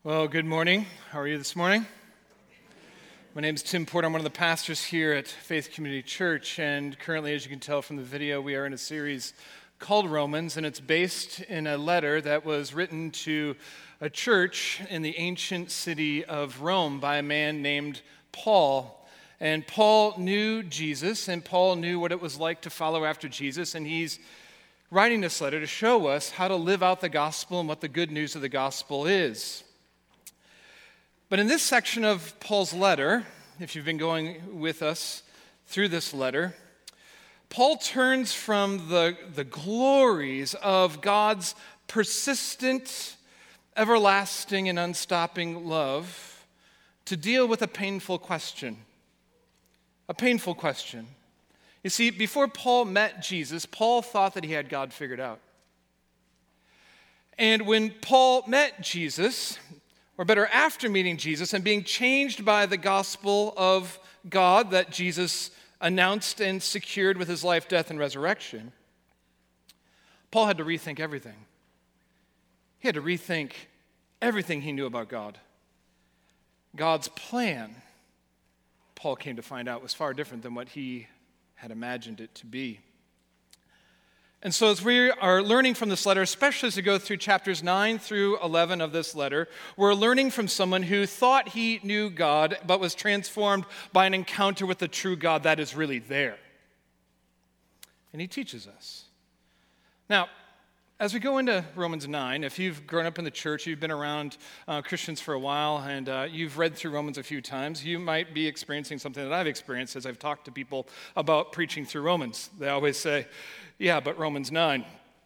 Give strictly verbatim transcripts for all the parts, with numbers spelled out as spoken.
Well, good morning. How are you this morning? My name is Tim Porter. I'm one of the pastors here at Faith Community Church, and currently, as you can tell from the video, we are in a series called Romans, and it's based in a letter that was written to a church in the ancient city of Rome by a man named Paul. And Paul knew Jesus, and Paul knew what it was like to follow after Jesus, and he's writing this letter to show us how to live out the gospel and what the good news of the gospel is. But in this section of Paul's letter, if you've been going with us through this letter, Paul turns from the, the glories of God's persistent, everlasting, and unstopping love to deal with a painful question. A painful question. You see, before Paul met Jesus, Paul thought that he had God figured out. And when Paul met Jesus, or better, after meeting Jesus and being changed by the gospel of God that Jesus announced and secured with his life, death, and resurrection, Paul had to rethink everything. He had to rethink everything he knew about God. God's plan, Paul came to find out, was far different than what he had imagined it to be. And so as we are learning from this letter, especially as we go through chapters nine through eleven of this letter, we're learning from someone who thought he knew God, but was transformed by an encounter with the true God that is really there. And he teaches us. Now, as we go into Romans nine, if you've grown up in the church, you've been around uh, Christians for a while, and uh, you've read through Romans a few times, you might be experiencing something that I've experienced as I've talked to people about preaching through Romans. They always say, yeah, but Romans nine.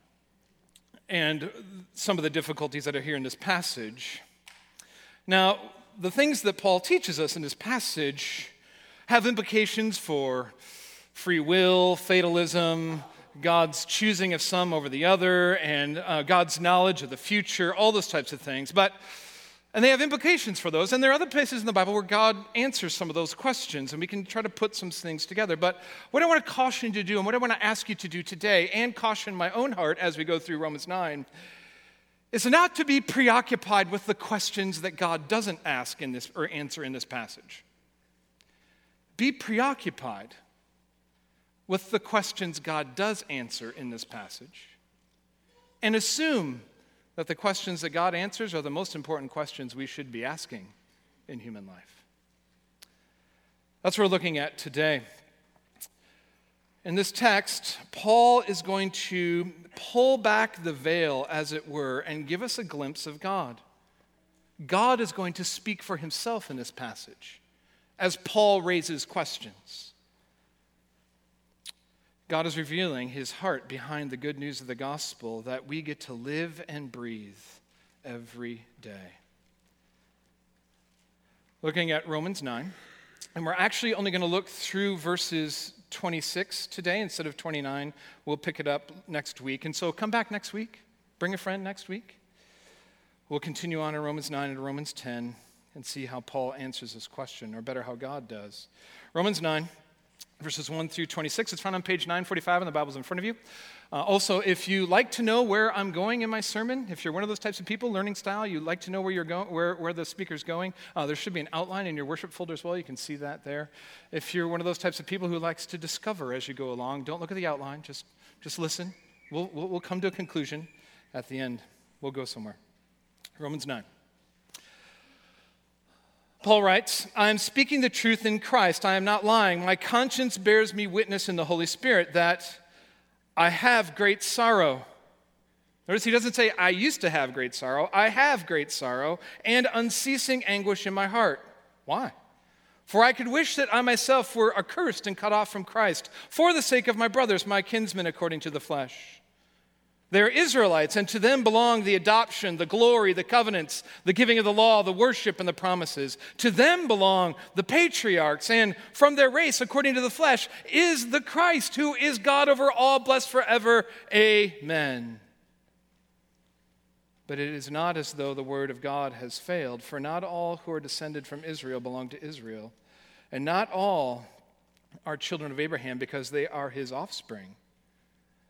And some of the difficulties that are here in this passage. Now, the things that Paul teaches us in this passage have implications for free will, fatalism, God's choosing of some over the other, and uh, God's knowledge of the future, all those types of things. But, and they have implications for those. And there are other places in the Bible where God answers some of those questions, and we can try to put some things together. But what I want to caution you to do, and what I want to ask you to do today, and caution my own heart as we go through Romans nine, is not to be preoccupied with the questions that God doesn't ask in this or answer in this passage. Be preoccupied with the questions God does answer in this passage, and assume that the questions that God answers are the most important questions we should be asking in human life. That's what we're looking at today. In this text, Paul is going to pull back the veil, as it were, and give us a glimpse of God. God is going to speak for himself in this passage as Paul raises questions. God is revealing his heart behind the good news of the gospel that we get to live and breathe every day. Looking at Romans nine, and we're actually only going to look through verses twenty-six today instead of twenty-nine. We'll pick it up next week. And so come back next week. Bring a friend next week. We'll continue on in Romans nine and Romans ten and see how Paul answers this question, or better, how God does. Romans nine. Verses one through twenty-six. It's found on page nine forty-five in the Bibles in front of you. Uh, also, if you like to know where I'm going in my sermon, if you're one of those types of people, learning style, you like to know where you're going, where, where the speaker's going, uh, there should be an outline in your worship folder as well. You can see that there. If you're one of those types of people who likes to discover as you go along, don't look at the outline. Just, just listen. We'll, we'll, we'll come to a conclusion at the end. We'll go somewhere. Romans nine. Paul writes, I am speaking the truth in Christ. I am not lying. My conscience bears me witness in the Holy Spirit that I have great sorrow. Notice he doesn't say, I used to have great sorrow. I have great sorrow and unceasing anguish in my heart. Why? For I could wish that I myself were accursed and cut off from Christ for the sake of my brothers, my kinsmen according to the flesh. They are Israelites, and to them belong the adoption, the glory, the covenants, the giving of the law, the worship, and the promises. To them belong the patriarchs, and from their race, according to the flesh, is the Christ, who is God over all, blessed forever. Amen. But it is not as though the word of God has failed, for not all who are descended from Israel belong to Israel, and not all are children of Abraham because they are his offspring.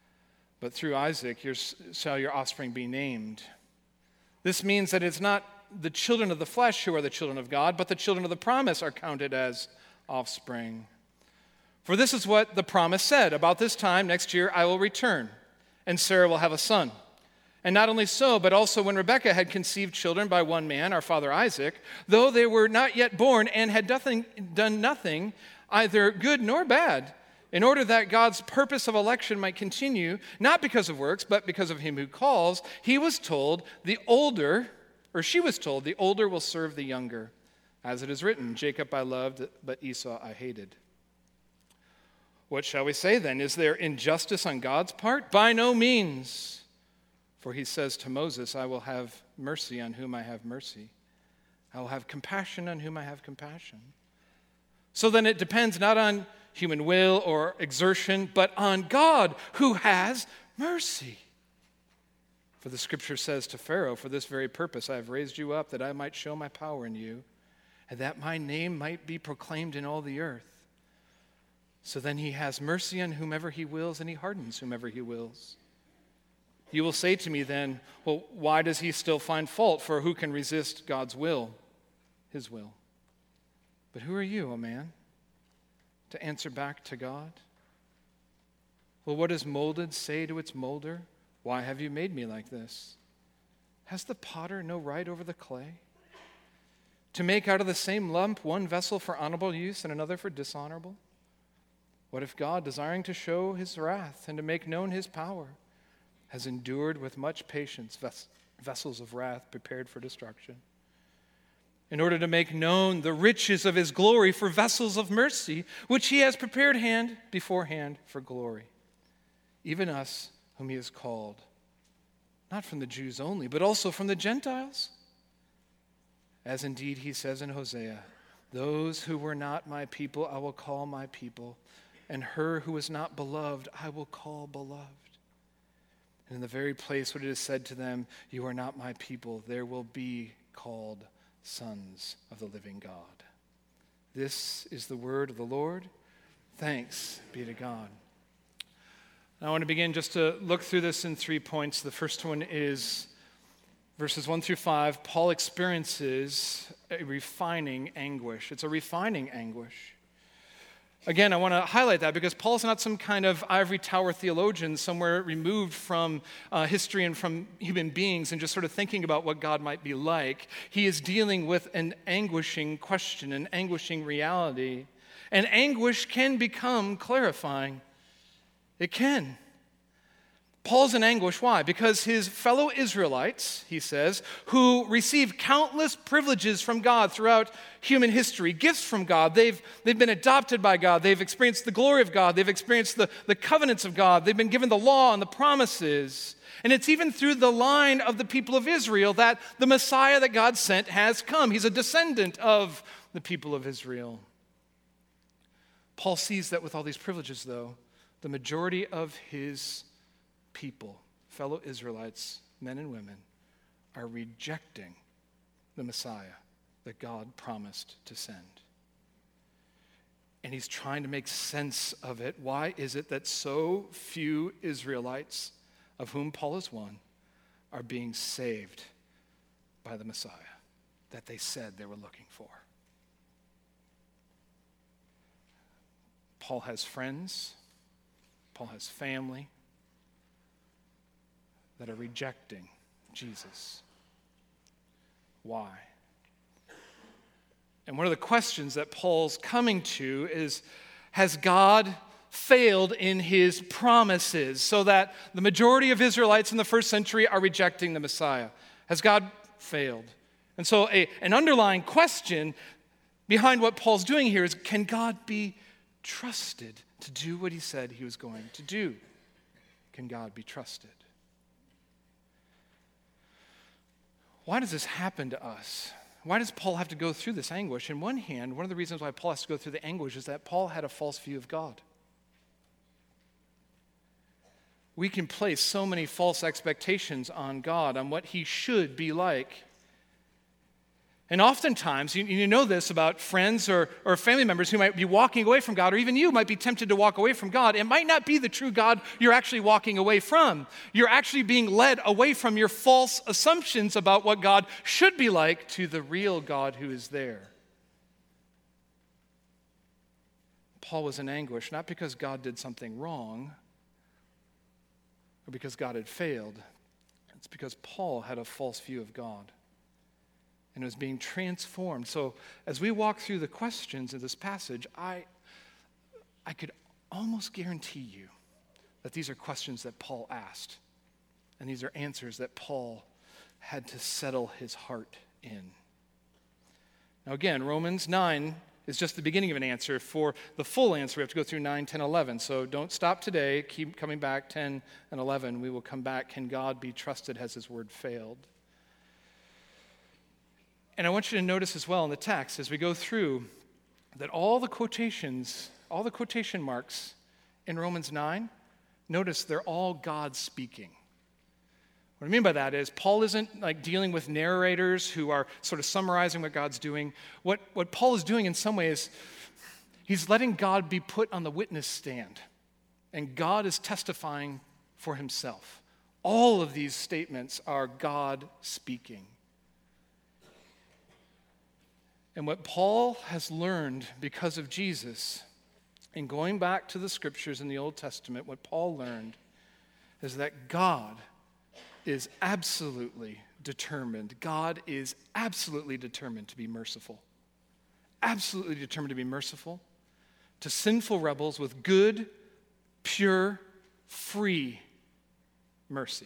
But through Isaac your, shall your offspring be named. This means that it's not the children of the flesh who are the children of God, but the children of the promise are counted as offspring. For this is what the promise said: about this time next year I will return, and Sarah will have a son. And not only so, but also when Rebekah had conceived children by one man, our father Isaac, though they were not yet born and had nothing, done nothing, either good nor bad, in order that God's purpose of election might continue, not because of works, but because of him who calls, he was told, the older, or she was told, the older will serve the younger. As it is written, Jacob I loved, but Esau I hated. What shall we say then? Is there injustice on God's part? By no means. For he says to Moses, I will have mercy on whom I have mercy. I will have compassion on whom I have compassion. So then it depends not on human will or exertion, but on God who has mercy. For the scripture says to Pharaoh, for this very purpose I have raised you up, that I might show my power in you, and that my name might be proclaimed in all the earth. So then he has mercy on whomever he wills, and he hardens whomever he wills. You will say to me then, well, why does he still find fault? For who can resist God's will, his will? But who are you, O man, to answer back to God? Well, what does molded say to its molder? Why have you made me like this? Has the potter no right over the clay? To make out of the same lump one vessel for honorable use and another for dishonorable? What if God, desiring to show his wrath and to make known his power, has endured with much patience ves- vessels of wrath prepared for destruction, in order to make known the riches of his glory for vessels of mercy, which he has prepared hand beforehand for glory, even us whom he has called, not from the Jews only, but also from the Gentiles? As indeed he says in Hosea, those who were not my people I will call my people, and her who was not beloved I will call beloved. And in the very place where it is said to them, you are not my people, there will be called sons of the living God. This is the word of the Lord. Thanks be to God. Now I want to begin just to look through this in three points. The first one is verses one through five. Paul experiences a refining anguish. It's a refining anguish. Again, I want to highlight that because Paul's not some kind of ivory tower theologian somewhere removed from uh, history and from human beings and just sort of thinking about what God might be like. He is dealing with an anguishing question, an anguishing reality. And anguish can become clarifying. It can. Paul's in anguish. Why? Because his fellow Israelites, he says, who received countless privileges from God throughout human history, gifts from God, they've, they've been adopted by God, they've experienced the glory of God, they've experienced the, the covenants of God, they've been given the law and the promises. And it's even through the line of the people of Israel that the Messiah that God sent has come. He's a descendant of the people of Israel. Paul sees that with all these privileges, though, the majority of his people, fellow Israelites, men and women, are rejecting the Messiah that God promised to send. And he's trying to make sense of it. Why is it that so few Israelites, of whom Paul is one, are being saved by the Messiah that they said they were looking for? Paul has friends, Paul has family that are rejecting Jesus. Why? And one of the questions that Paul's coming to is, has God failed in his promises so that the majority of Israelites in the first century are rejecting the Messiah? Has God failed? And so a, an underlying question behind what Paul's doing here is, can God be trusted to do what he said he was going to do? Can God be trusted? Why does this happen to us? Why does Paul have to go through this anguish? On one hand, one of the reasons why Paul has to go through the anguish is that Paul had a false view of God. We can place so many false expectations on God, on what he should be like. And oftentimes, you, you know this about friends or, or family members who might be walking away from God, or even you might be tempted to walk away from God. It might not be the true God you're actually walking away from. You're actually being led away from your false assumptions about what God should be like to the real God who is there. Paul was in anguish, not because God did something wrong, or because God had failed. It's because Paul had a false view of God and was being transformed. So as we walk through the questions of this passage, I, I could almost guarantee you that these are questions that Paul asked, and these are answers that Paul had to settle his heart in. Now again, Romans nine is just the beginning of an answer. For the full answer, we have to go through nine, ten, eleven. So don't stop today. Keep coming back, ten and eleven. We will come back. Can God be trusted? Has his word failed? And I want you to notice as well in the text as we go through that all the quotations, all the quotation marks in Romans nine, notice they're all God speaking. What I mean by that is Paul isn't like dealing with narrators who are sort of summarizing what God's doing. What, what Paul is doing in some ways, he's letting God be put on the witness stand, and God is testifying for himself. All of these statements are God speaking. And what Paul has learned because of Jesus, in going back to the scriptures in the Old Testament, what Paul learned is that God is absolutely determined. God is absolutely determined to be merciful. Absolutely determined to be merciful to sinful rebels with good, pure, free mercy.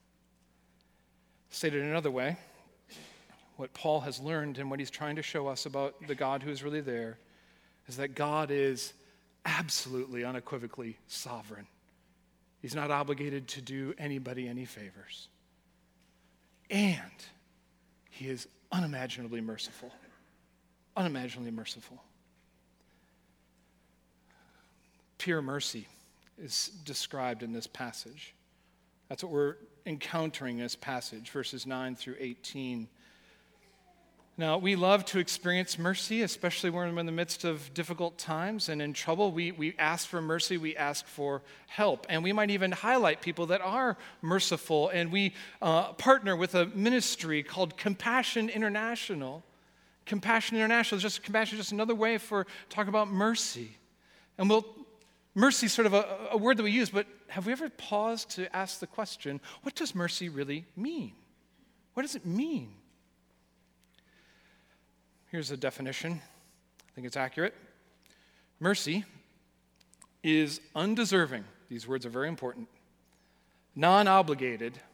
Stated another way, what Paul has learned and what he's trying to show us about the God who is really there is that God is absolutely, unequivocally sovereign. He's not obligated to do anybody any favors. And he is unimaginably merciful. Unimaginably merciful. Pure mercy is described in this passage. That's what we're encountering in this passage, verses nine through eighteen. Now, we love to experience mercy, especially when we're in the midst of difficult times and in trouble. We, we ask for mercy, we ask for help. And we might even highlight people that are merciful. And we uh, partner with a ministry called Compassion International. Compassion International is just, compassion is just another way for talking about mercy. And we'll, mercy is sort of a, a word that we use, but have we ever paused to ask the question, what does mercy really mean? What does it mean? Here's a definition. I think it's accurate. Mercy is undeserving. These words are very important. Non-obligated,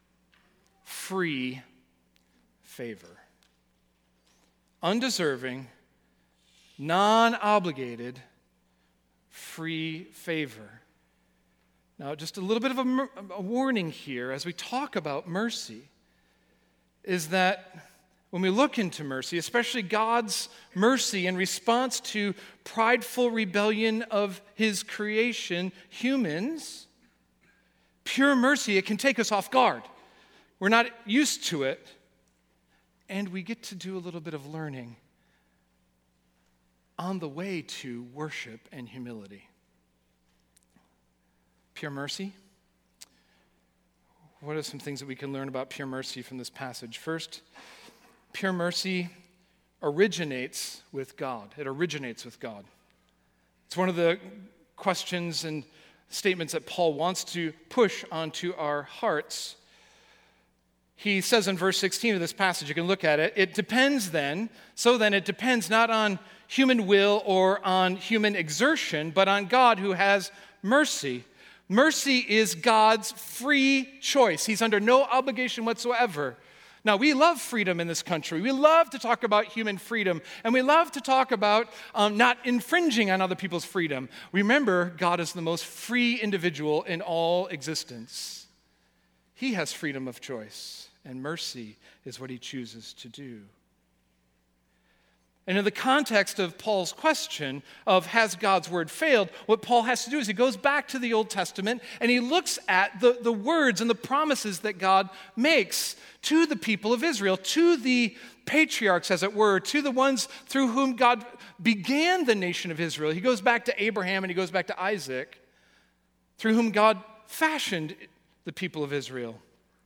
free favor. Undeserving, non-obligated, free favor. Now, just a little bit of a, a warning here as we talk about mercy is that when we look into mercy, especially God's mercy in response to prideful rebellion of his creation, humans, pure mercy, it can take us off guard. We're not used to it, and we get to do a little bit of learning on the way to worship and humility. Pure mercy. What are some things that we can learn about pure mercy from this passage? First, pure mercy originates with God. It originates with God. It's one of the questions and statements that Paul wants to push onto our hearts. He says in verse sixteen of this passage, you can look at it, it depends then, so then it depends not on human will or on human exertion, but on God who has mercy. Mercy is God's free choice. He's under no obligation whatsoever. Now, we love freedom in this country. We love to talk about human freedom, and we love to talk about um, not infringing on other people's freedom. Remember, God is the most free individual in all existence. He has freedom of choice, and mercy is what he chooses to do. And in the context of Paul's question of has God's word failed, what Paul has to do is he goes back to the Old Testament and he looks at the, the words and the promises that God makes to the people of Israel, to the patriarchs, as it were, to the ones through whom God began the nation of Israel. He goes back to Abraham and he goes back to Isaac, through whom God fashioned the people of Israel.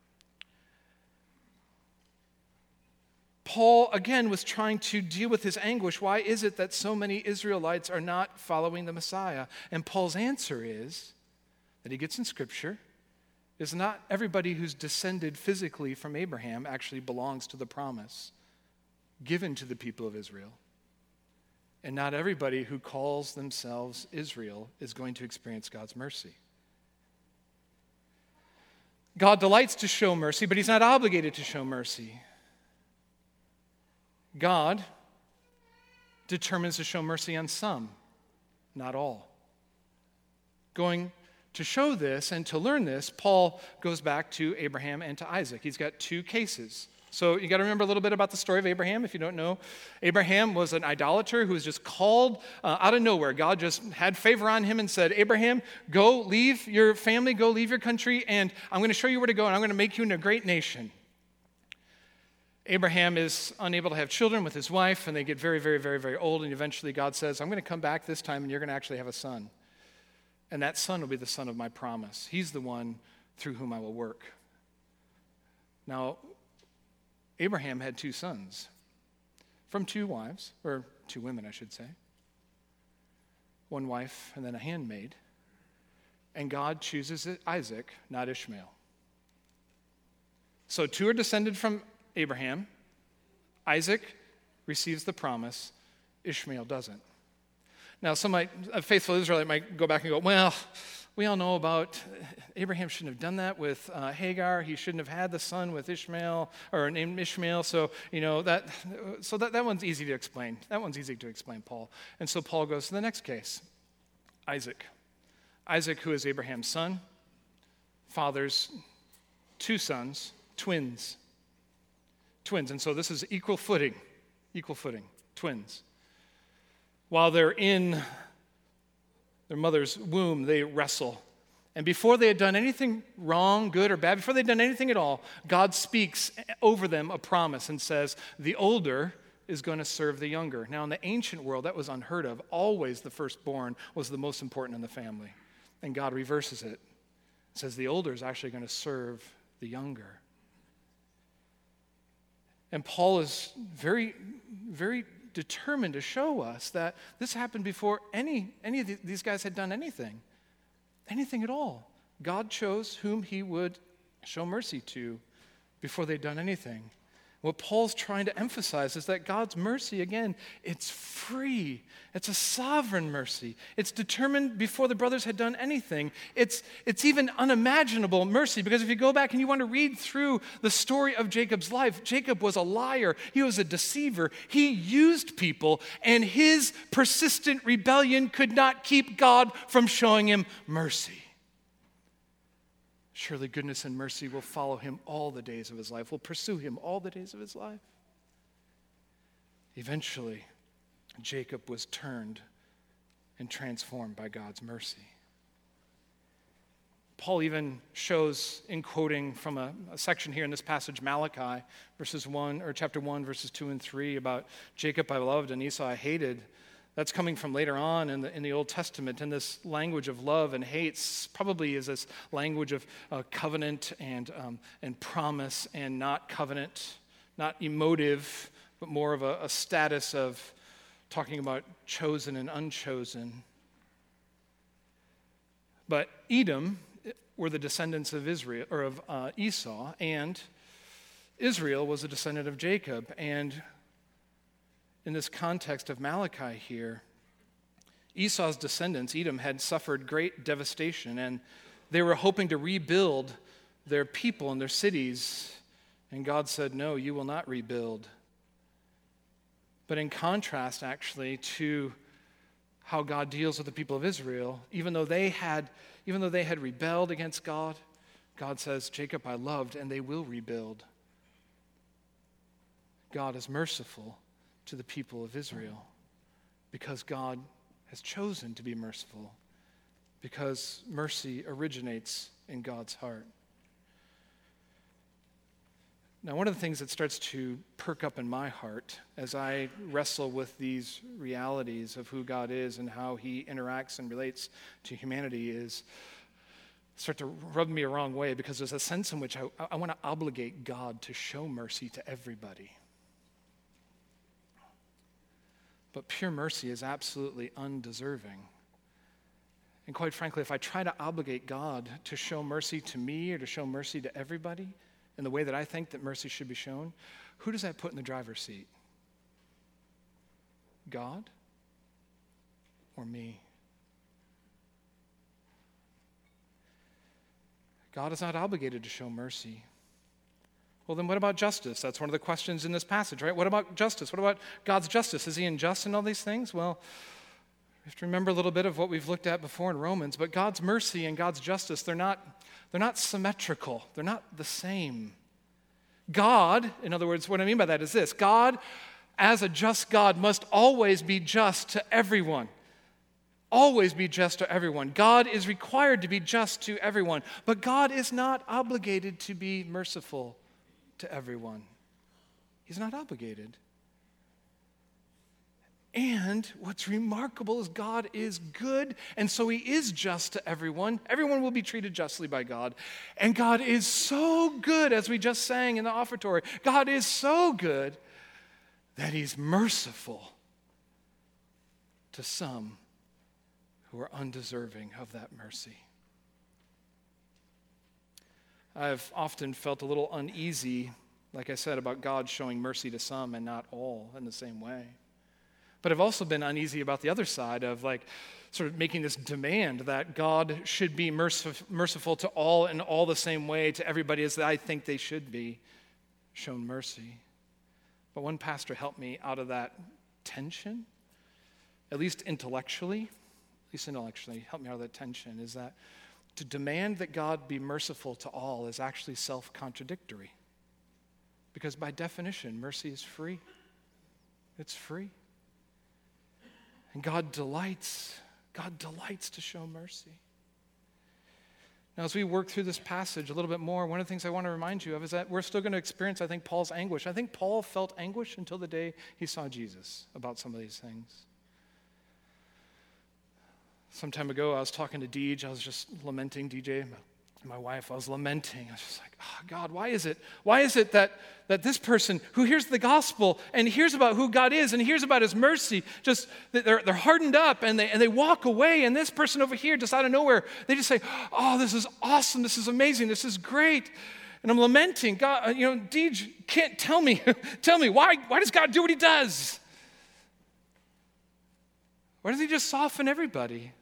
Paul, again, was trying to deal with his anguish. Why is it that so many Israelites are not following the Messiah? And Paul's answer is, that he gets in Scripture, is not everybody who's descended physically from Abraham actually belongs to the promise given to the people of Israel. And not everybody who calls themselves Israel is going to experience God's mercy. God delights to show mercy, but he's not obligated to show mercy. God determines to show mercy on some, not all. Going to show this and to learn this, Paul goes back to Abraham and to Isaac. He's got two cases. So you got to remember a little bit about the story of Abraham if you don't know. Abraham was an idolater who was just called uh, out of nowhere. God just had favor on him and said, Abraham, go leave your family, go leave your country, and I'm going to show you where to go, and I'm going to make you into a great nation. Abraham is unable to have children with his wife, and they get very, very, very, very old, and eventually God says, I'm going to come back this time, and you're going to actually have a son. And that son will be the son of my promise. He's the one through whom I will work. Now, Abraham had two sons from two wives, or two women, I should say. One wife and then a handmaid. And God chooses Isaac, not Ishmael. So two are descended from Abraham. Isaac receives the promise. Ishmael doesn't. Now, some might, a faithful Israelite might go back and go, well, we all know about Abraham shouldn't have done that with uh, Hagar. He shouldn't have had the son with Ishmael, or named Ishmael. So, you know, that so that, that one's easy to explain. That one's easy to explain, Paul. And so Paul goes to the next case, Isaac. Isaac, who is Abraham's son, fathers two sons, twins. Twins. And so this is equal footing, equal footing, twins. While they're in their mother's womb, they wrestle. And before they had done anything wrong, good or bad, before they'd done anything at all, God speaks over them a promise and says, the older is going to serve the younger. Now, in the ancient world, that was unheard of. Always the firstborn was the most important in the family. And God reverses it. It says the older is actually going to serve the younger. And Paul is very, very determined to show us that this happened before any, any of these guys had done anything. Anything at all. God chose whom he would show mercy to before they'd done anything. What Paul's trying to emphasize is that God's mercy, again, it's free. It's a sovereign mercy. It's determined before the brothers had done anything. It's, it's even unimaginable mercy, because if you go back and you want to read through the story of Jacob's life, Jacob was a liar. He was a deceiver. He used people, and his persistent rebellion could not keep God from showing him mercy. Surely goodness and mercy will follow him all the days of his life, will pursue him all the days of his life. Eventually, Jacob was turned and transformed by God's mercy. Paul even shows, in quoting from a, a section here in this passage, Malachi, verses one, or chapter one, verses two and three, about Jacob I loved and Esau I hated. That's coming from later on in the, in the Old Testament, and this language of love and hate probably is this language of uh, covenant and, um, and promise, and not covenant, not emotive, but more of a, a status of talking about chosen and unchosen. But Edom were the descendants of Israel, or of uh, Esau, and Israel was a descendant of Jacob. And in this context of Malachi here, Esau's descendants, Edom, had suffered great devastation, and they were hoping to rebuild their people and their cities. And God said, no, you will not rebuild. But in contrast, actually, to how God deals with the people of Israel, even though they had, even though they had rebelled against God, God says, Jacob I loved, and they will rebuild. God is merciful, to the people of Israel, because God has chosen to be merciful, because mercy originates in God's heart. Now, one of the things that starts to perk up in my heart as I wrestle with these realities of who God is and how he interacts and relates to humanity is start to rub me a wrong way, because there's a sense in which I, I want to obligate God to show mercy to everybody. But pure mercy is absolutely undeserving. And quite frankly, if I try to obligate God to show mercy to me or to show mercy to everybody in the way that I think that mercy should be shown, who does that put in the driver's seat? God or me? God is not obligated to show mercy. Well, then what about justice? That's one of the questions in this passage, right? What about justice? What about God's justice? Is he unjust in all these things? Well, we have to remember a little bit of what we've looked at before in Romans, but God's mercy and God's justice, they're not, they're not symmetrical. They're not the same. God, in other words, what I mean by that is this: God, as a just God, must always be just to everyone. Always be just to everyone. God is required to be just to everyone, but God is not obligated to be merciful to everyone. He's not obligated. And what's remarkable is God is good, and so he is just to everyone. Everyone will be treated justly by God. And God is so good, as we just sang in the offertory. God is so good that he's merciful to some who are undeserving of that mercy. I've often felt a little uneasy, like I said, about God showing mercy to some and not all in the same way. But I've also been uneasy about the other side of like sort of making this demand that God should be mercif- merciful to all in all the same way to everybody as I think they should be shown mercy. But one pastor helped me out of that tension, at least intellectually, at least intellectually, helped me out of that tension, is that to demand that God be merciful to all is actually self-contradictory. Because by definition, mercy is free. It's free. And God delights, God delights to show mercy. Now, as we work through this passage a little bit more, one of the things I want to remind you of is that we're still going to experience, I think, Paul's anguish. I think Paul felt anguish until the day he saw Jesus about some of these things. Some time ago, I was talking to Deej. I was just lamenting, D J, my wife. I was lamenting. I was just like, oh, God, why is it? Why is it that, that this person who hears the gospel and hears about who God is and hears about his mercy, just they're, they're hardened up and they, and they walk away, and this person over here, just out of nowhere, they just say, oh, this is awesome. This is amazing. This is great. And I'm lamenting. God, you know, Deej can't tell me. tell me, why, why does God do what he does? Why does he just soften everybody?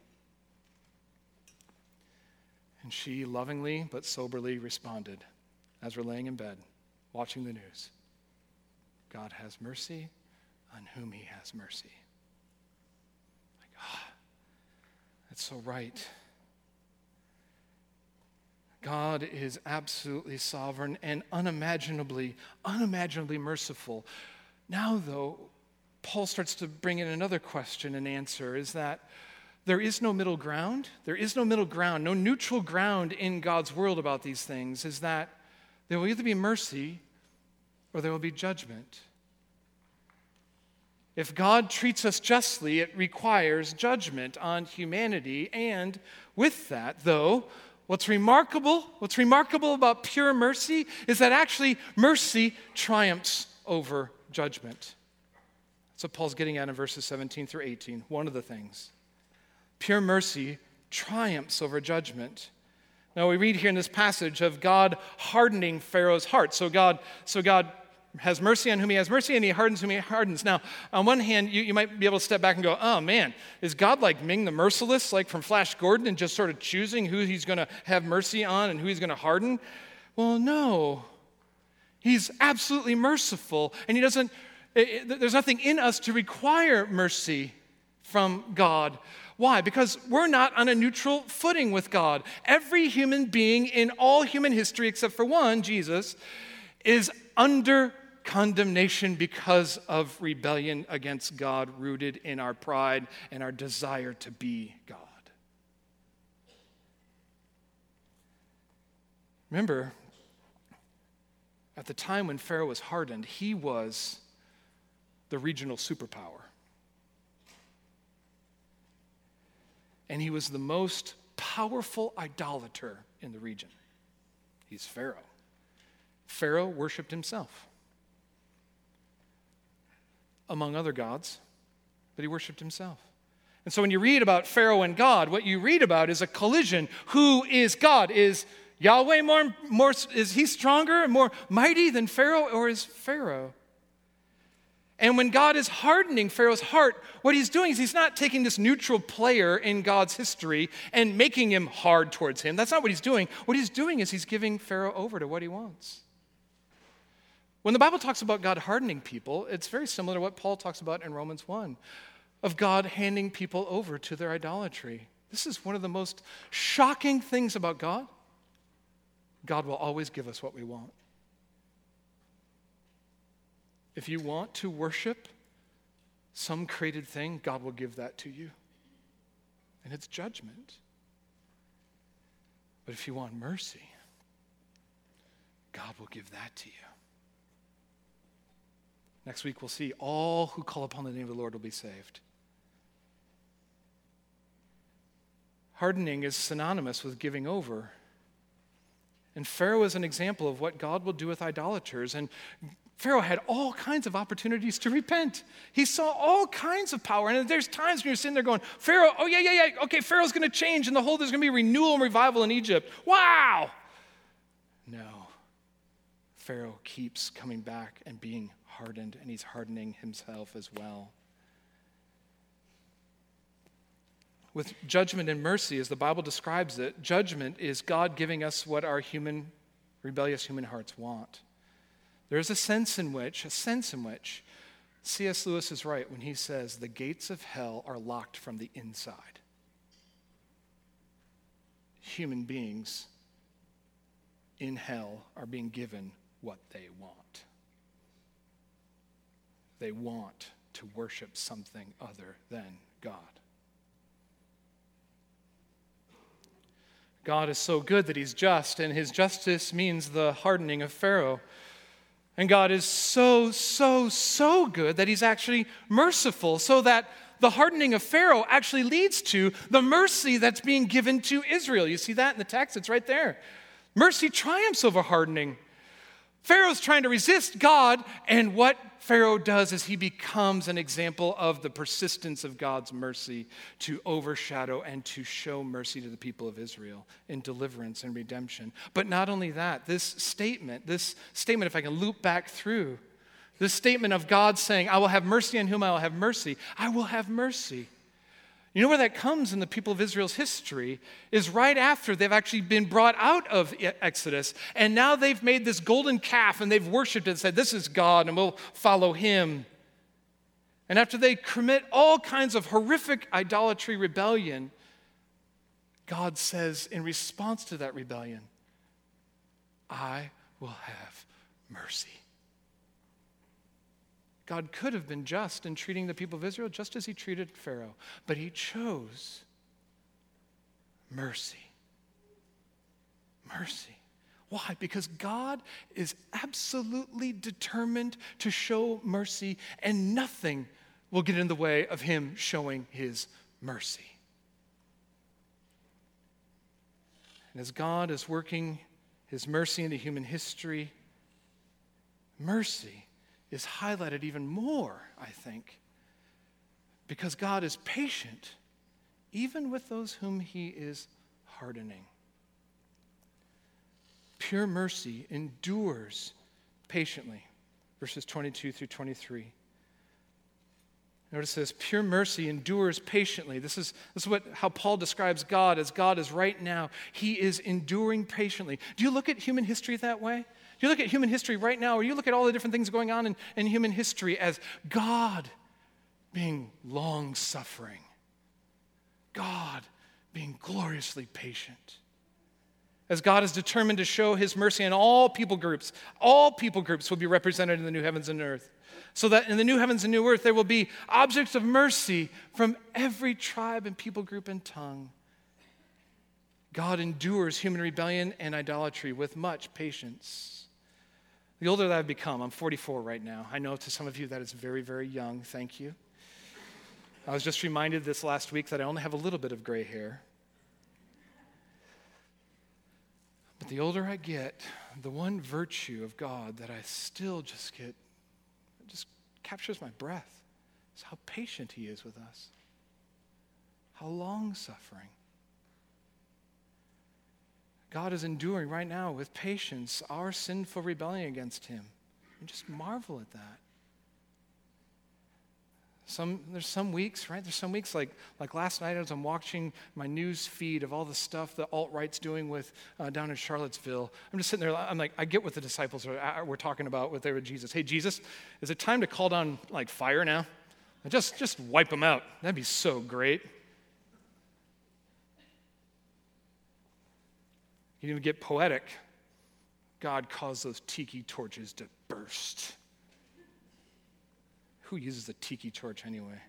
And she lovingly but soberly responded as we're laying in bed, watching the news. God has mercy on whom he has mercy. Like, ah, that's so right. God is absolutely sovereign and unimaginably, unimaginably merciful. Now, though, Paul starts to bring in another question and answer, is that there is no middle ground. There is no middle ground, no neutral ground in God's world about these things, is that there will either be mercy or there will be judgment. If God treats us justly, it requires judgment on humanity. And with that, though, what's remarkable, what's remarkable about pure mercy is that actually mercy triumphs over judgment. That's what Paul's getting at in verses seventeen through eighteen, one of the things. Pure mercy triumphs over judgment. Now we read here in this passage of God hardening Pharaoh's heart. So God, so God has mercy on whom he has mercy, and he hardens whom he hardens. Now, on one hand, you, you might be able to step back and go, oh man, is God like Ming the Merciless, like from Flash Gordon, and just sort of choosing who he's going to have mercy on and who he's going to harden? Well, no. He's absolutely merciful, and he doesn't, it, it, there's nothing in us to require mercy from God. Why? Because we're not on a neutral footing with God. Every human being in all human history, except for one, Jesus, is under condemnation because of rebellion against God, rooted in our pride and our desire to be God. Remember, at the time when Pharaoh was hardened, he was the regional superpower. And he was the most powerful idolater in the region. He's Pharaoh. Pharaoh worshiped himself, among other gods, but he worshiped himself. And so when you read about Pharaoh and God, what you read about is a collision. Who is God? Is Yahweh more, more, is he stronger and more mighty than Pharaoh, or is Pharaoh? And when God is hardening Pharaoh's heart, what he's doing is he's not taking this neutral player in God's history and making him hard towards him. That's not what he's doing. What he's doing is he's giving Pharaoh over to what he wants. When the Bible talks about God hardening people, it's very similar to what Paul talks about in Romans one, of God handing people over to their idolatry. This is one of the most shocking things about God. God will always give us what we want. If you want to worship some created thing, God will give that to you. And it's judgment. But if you want mercy, God will give that to you. Next week we'll see all who call upon the name of the Lord will be saved. Hardening is synonymous with giving over. And Pharaoh is an example of what God will do with idolaters. And Pharaoh had all kinds of opportunities to repent. He saw all kinds of power. And there's times when you're sitting there going, Pharaoh, oh yeah, yeah, yeah, okay, Pharaoh's going to change and the whole, there's going to be renewal and revival in Egypt. Wow! No. Pharaoh keeps coming back and being hardened, and he's hardening himself as well. With judgment and mercy, as the Bible describes it, judgment is God giving us what our human, rebellious human hearts want. There's a sense in which, a sense in which, C S Lewis is right when he says the gates of hell are locked from the inside. Human beings in hell are being given what they want. They want to worship something other than God. God is so good that he's just, and his justice means the hardening of Pharaoh. And God is so, so, so good that he's actually merciful, so that the hardening of Pharaoh actually leads to the mercy that's being given to Israel. You see that in the text? It's right there. Mercy triumphs over hardening. Pharaoh's trying to resist God, and what Pharaoh does is he becomes an example of the persistence of God's mercy to overshadow and to show mercy to the people of Israel in deliverance and redemption. But not only that, this statement, this statement, if I can loop back through, this statement of God saying, I will have mercy on whom I will have mercy, I will have mercy. You know where that comes in the people of Israel's history is right after they've actually been brought out of Exodus, and now they've made this golden calf and they've worshiped it and said, this is God and we'll follow him. And after they commit all kinds of horrific idolatry rebellion, God says in response to that rebellion, I will have mercy. God could have been just in treating the people of Israel just as he treated Pharaoh, but he chose mercy. Mercy. Why? Because God is absolutely determined to show mercy, and nothing will get in the way of him showing his mercy. And as God is working his mercy into human history, mercy is highlighted even more, I think, because God is patient even with those whom he is hardening. Pure mercy endures patiently, verses twenty-two through twenty-three. Notice this, pure mercy endures patiently. This is, this is what, how Paul describes God as God is right now. He is enduring patiently. Do you look at human history that way? Do you look at human history right now, or you look at all the different things going on in, in human history as God being long-suffering, God being gloriously patient, as God is determined to show his mercy on all people groups. All people groups will be represented in the new heavens and earth. So that in the new heavens and new earth, there will be objects of mercy from every tribe and people group and tongue. God endures human rebellion and idolatry with much patience. The older that I've become, I'm forty-four right now. I know to some of you that is very, very young. Thank you. I was just reminded this last week that I only have a little bit of gray hair. But the older I get, the one virtue of God that I still just get, it just captures my breath, is how patient he is with us, how long-suffering. God is enduring right now with patience our sinful rebellion against him. And just marvel at that. Some, there's some weeks, right? There's some weeks like, like last night as I'm watching my news feed of all the stuff that alt-right's doing with uh, down in Charlottesville. I'm just sitting there, I'm like, I get what the disciples are, are were talking about with their Jesus. Hey, Jesus, is it time to call down like fire now? Just, just wipe them out. That'd be so great. You even get poetic. God caused those tiki torches to burst. Who uses a tiki torch anyway?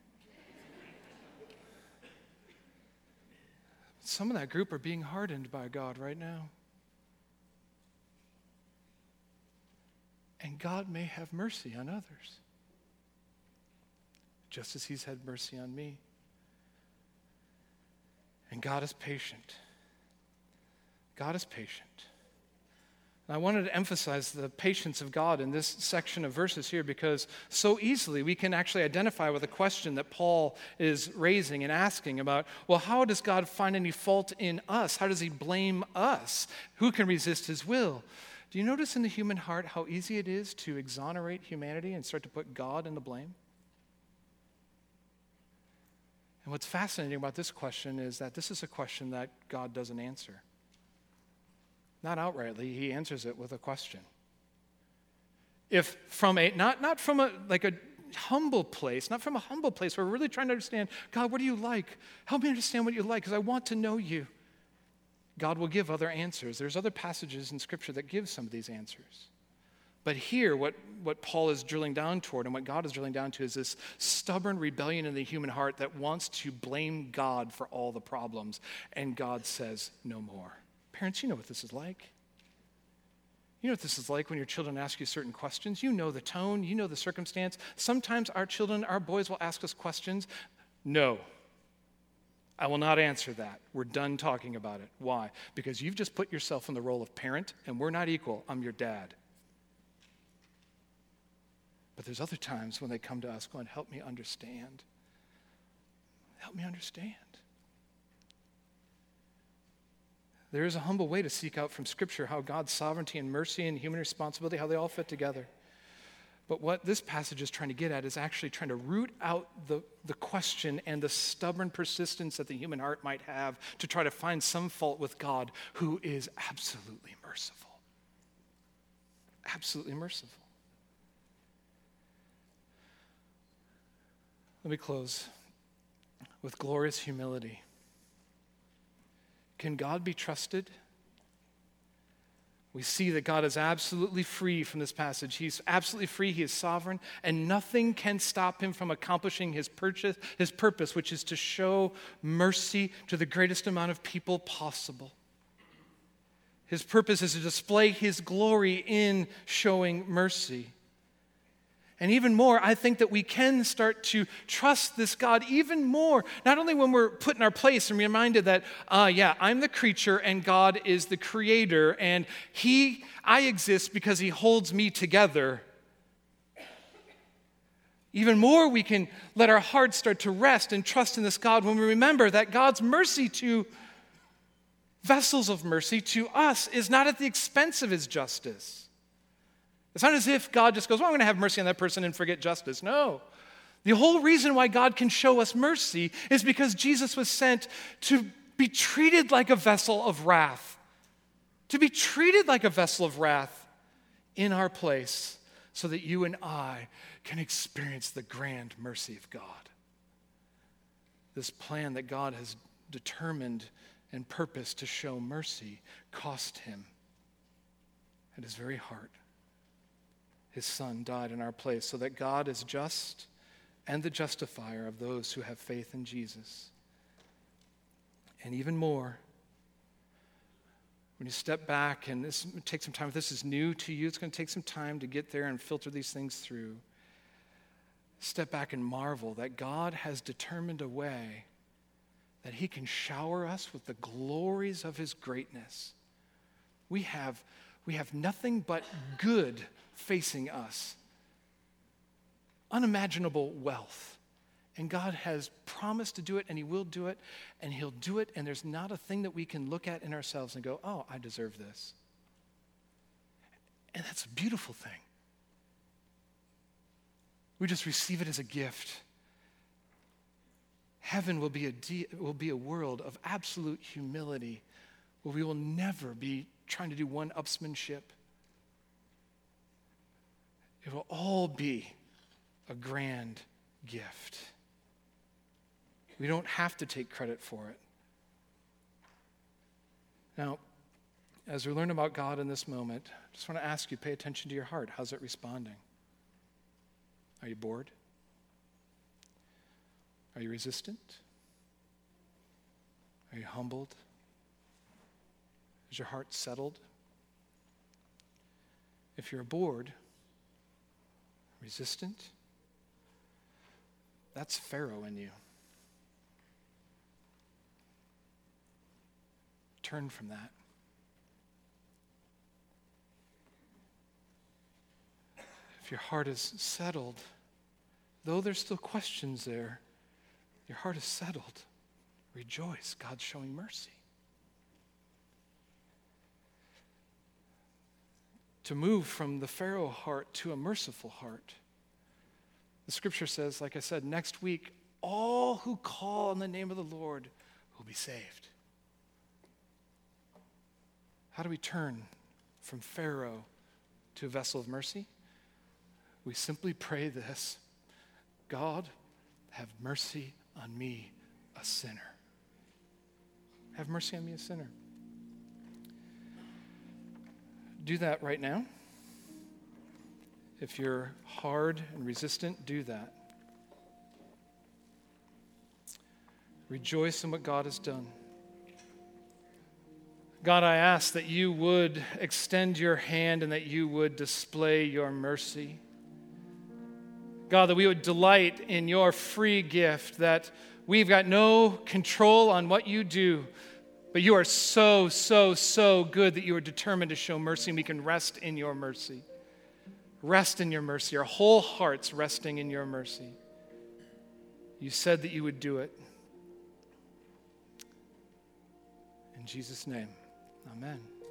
Some of that group are being hardened by God right now. And God may have mercy on others, just as he's had mercy on me. And God is patient. God is patient. And I wanted to emphasize the patience of God in this section of verses here because so easily we can actually identify with a question that Paul is raising and asking about, well, how does God find any fault in us? How does he blame us? Who can resist his will? Do you notice in the human heart how easy it is to exonerate humanity and start to put God in the blame? And what's fascinating about this question is that this is a question that God doesn't answer. Not outrightly, he answers it with a question. If from a, not, not from a, like a humble place, not from a humble place where we're really trying to understand, God, what do you like? Help me understand what you like because I want to know you. God will give other answers. There's other passages in Scripture that give some of these answers. But here, what, what Paul is drilling down toward and what God is drilling down to is this stubborn rebellion in the human heart that wants to blame God for all the problems. And God says, no more. Parents, you know what this is like. You know what this is like when your children ask you certain questions. You know the tone, you know the circumstance. Sometimes our children, our boys will ask us questions. No, I will not answer that. We're done talking about it. Why? Because you've just put yourself in the role of parent, and we're not equal. I'm your dad. But there's other times when they come to us going, help me understand. Help me understand. There is a humble way to seek out from Scripture how God's sovereignty and mercy and human responsibility, how they all fit together. But what this passage is trying to get at is actually trying to root out the, the question and the stubborn persistence that the human heart might have to try to find some fault with God who is absolutely merciful. Absolutely merciful. Let me close with glorious humility. Can God be trusted? We see that God is absolutely free from this passage. He's absolutely free. He is sovereign, and nothing can stop him from accomplishing his purchase, his purpose, which is to show mercy to the greatest amount of people possible. His purpose is to display his glory in showing mercy. And even more, I think that we can start to trust this God even more, not only when we're put in our place and reminded that, uh, yeah, I'm the creature and God is the creator, and he, I exist because he holds me together. Even more, we can let our hearts start to rest and trust in this God when we remember that God's mercy to vessels of mercy to us is not at the expense of his justice. It's not as if God just goes, well, I'm going to have mercy on that person and forget justice. No. The whole reason why God can show us mercy is because Jesus was sent to be treated like a vessel of wrath. To be treated like a vessel of wrath in our place so that you and I can experience the grand mercy of God. This plan that God has determined and purpose to show mercy cost him at his very heart. His Son died in our place so that God is just and the justifier of those who have faith in Jesus. And even more, when you step back, and this takes some time, if this is new to you, it's going to take some time to get there and filter these things through. Step back and marvel that God has determined a way that he can shower us with the glories of his greatness. We have, we have nothing but good facing us. Unimaginable wealth. And God has promised to do it, and he will do it, and he'll do it, and there's not a thing that we can look at in ourselves and go, oh, I deserve this. And that's a beautiful thing. We just receive it as a gift. Heaven will be a de- will be a world of absolute humility where we will never be trying to do one-upsmanship. It will all be a grand gift. We don't have to take credit for it. Now, as we learn about God in this moment, I just want to ask you, pay attention to your heart. How's it responding? Are you bored? Are you resistant? Are you humbled? Is your heart settled? If you're bored, resistant, that's Pharaoh in you. Turn from that. If your heart is settled, though there's still questions there, your heart is settled. Rejoice, God's showing mercy. To move from the Pharaoh heart to a merciful heart. The scripture says, like I said, next week, all who call on the name of the Lord will be saved. How do we turn from Pharaoh to a vessel of mercy? We simply pray this: God, have mercy on me, a sinner. Have mercy on me, a sinner. Do that right now. If you're hard and resistant, do that. Rejoice in what God has done. God, I ask that you would extend your hand and that you would display your mercy. God, that we would delight in your free gift, that we've got no control on what you do, but you are so, so, so good that you are determined to show mercy, and we can rest in your mercy. Rest in your mercy. Our whole hearts resting in your mercy. You said that you would do it. In Jesus' name, amen.